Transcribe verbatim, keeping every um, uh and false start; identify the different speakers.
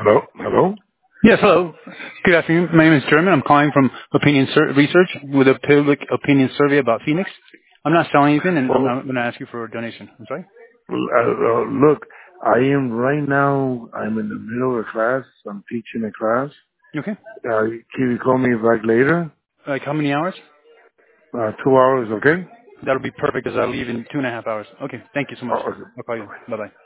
Speaker 1: Hello? Hello?
Speaker 2: Yes, hello. Good afternoon. My name is German. I'm calling from Opinion Sur- Research with a public opinion survey about Phoenix. I'm not selling anything, and I'm
Speaker 1: Well,
Speaker 2: not going to ask you for a donation. I'm sorry?
Speaker 1: uh, uh, look, I am right now, I'm in the middle of a class. I'm teaching a class.
Speaker 2: You okay?
Speaker 1: Uh, can you call me back later?
Speaker 2: Like how many hours?
Speaker 1: Uh, two hours, okay?
Speaker 2: That'll be perfect because I leave in two and a half hours. Okay. Thank you so much.
Speaker 1: Oh, okay.
Speaker 2: I'll call you.
Speaker 1: Bye-bye.
Speaker 2: Bye-bye.